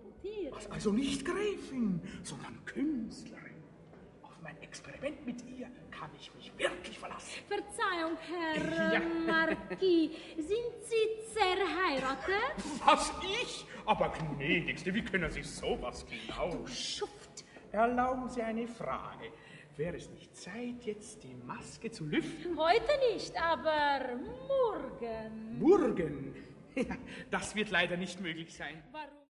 amputieren. Was, also nicht Gräfin, sondern Künstlerin. Auf mein Experiment mit ihr kann ich mich wirklich verlassen. Verzeihung, Herr Ja. Marquis, sind Sie verheiratet? Was, ich? Aber gnädigste, wie können Sie sowas glauben? Schuft! Erlauben Sie eine Frage. Wäre es nicht Zeit, jetzt die Maske zu lüften? Heute nicht, aber morgen. Morgen? Ja, das wird leider nicht möglich sein. Warum?